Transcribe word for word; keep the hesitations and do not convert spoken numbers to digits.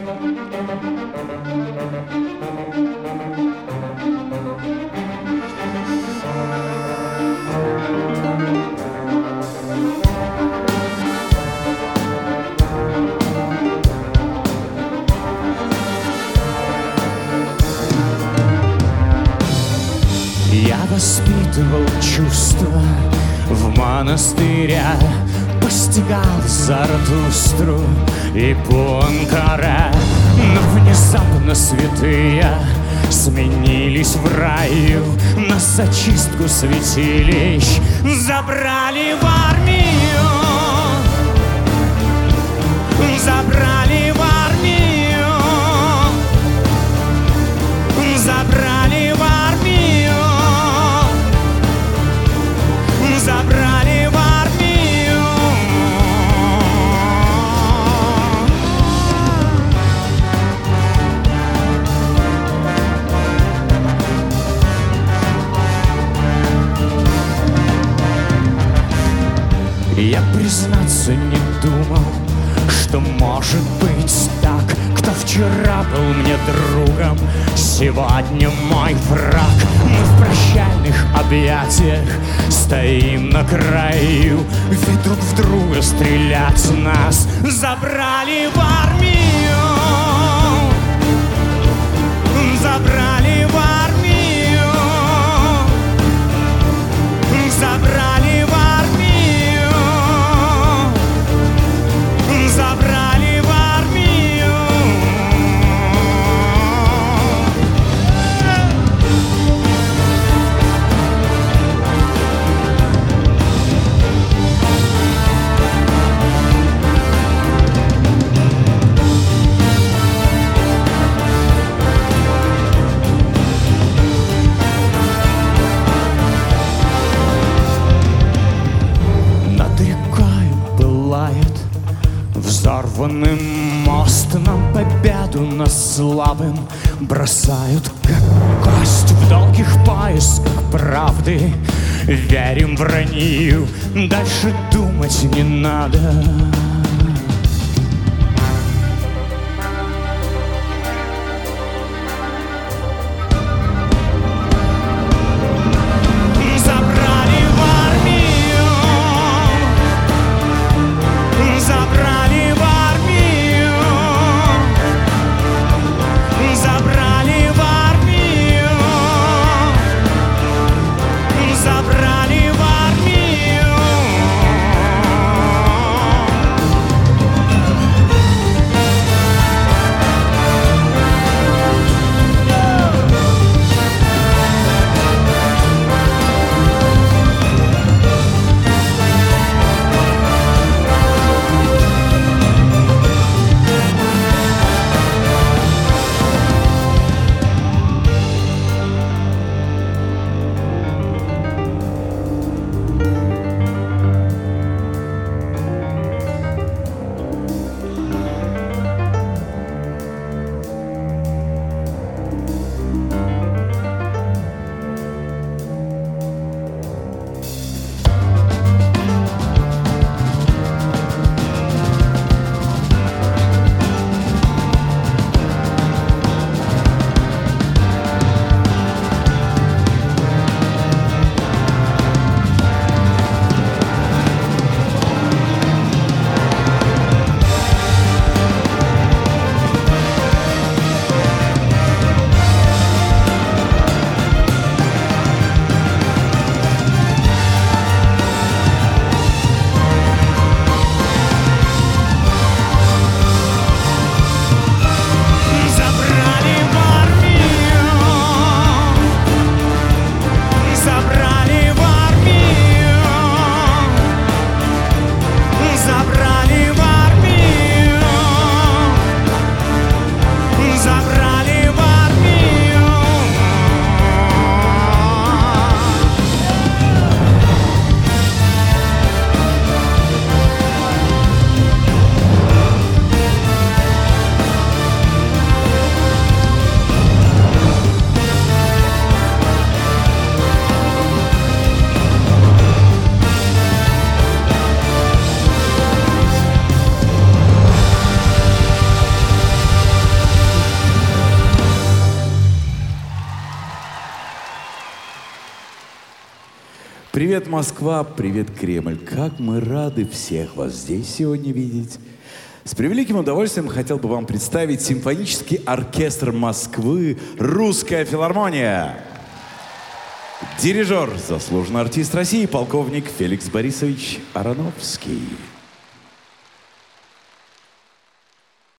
Я воспитывал чувства в монастырях, постигал Заратустру и Пуанкаре. Но внезапно святые сменились в раю, на зачистку святилищ забрали в армию. Забрали в армию. Забрали в армию. Забрали в армию. Я, признаться, не думал, что может быть так. Кто вчера был мне другом, сегодня мой враг. Мы в прощальных объятиях стоим на краю, ведь друг в друга стрелять нас забрали в армию. Забрали в армию. Забрали в армию. Забрали в армию. Над рекой пылает взорванный мост, нам победу над слабым бросают как кость. В долгих поисках правды верим вранью, дальше думать не надо. Забрали в армию. Забрали в армию. Забрали в армию. Забрали в армию. Привет, Москва, привет, Кремль. Как мы рады всех вас здесь сегодня видеть. С превеликим удовольствием хотел бы вам представить симфонический оркестр Москвы «Русская филармония». Дирижер, заслуженный артист России, полковник Феликс Борисович Ароновский.